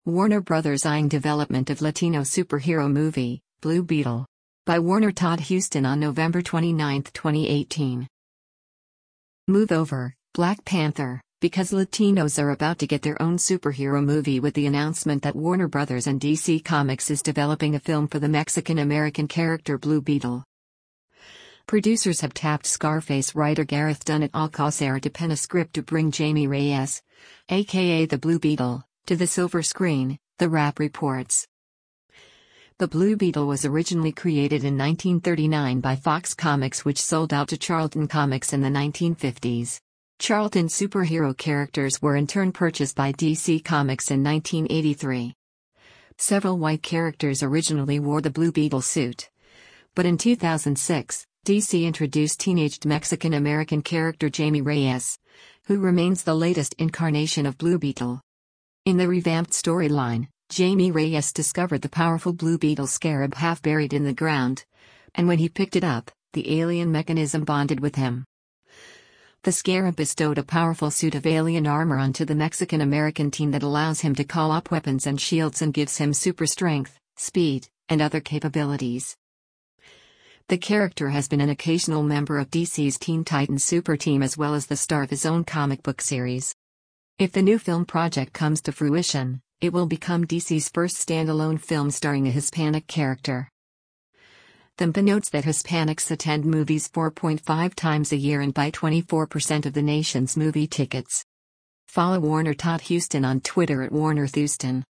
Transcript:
Warner Brothers eyeing development of Latino superhero movie, Blue Beetle. By Warner Todd Huston on November 29, 2018. Move over, Black Panther, because Latinos are about to get their own superhero movie with the announcement that Warner Brothers and DC Comics is developing a film for the Mexican-American character Blue Beetle. Producers have tapped Scarface writer Gareth Dunn Alcocer to pen a script to bring Jamie Reyes, aka the Blue Beetle, to the silver screen, The Wrap reports. The Blue Beetle was originally created in 1939 by Fox Comics, which sold out to Charlton Comics in the 1950s. Charlton superhero characters were in turn purchased by DC Comics in 1983. Several white characters originally wore the Blue Beetle suit. But in 2006, DC introduced teenaged Mexican-American character Jamie Reyes, who remains the latest incarnation of Blue Beetle. In the revamped storyline, Jamie Reyes discovered the powerful Blue Beetle scarab half buried in the ground, and when he picked it up, the alien mechanism bonded with him. The scarab bestowed a powerful suit of alien armor onto the Mexican-American teen that allows him to call up weapons and shields and gives him super strength, speed, and other capabilities. The character has been an occasional member of DC's Teen Titans Super Team as well as the star of his own comic book series. If the new film project comes to fruition, it will become DC's first standalone film starring a Hispanic character. The notes that Hispanics attend movies 4.5 times a year and buy 24% of the nation's movie tickets. Follow Warner Todd Huston on Twitter at WarnerThouston.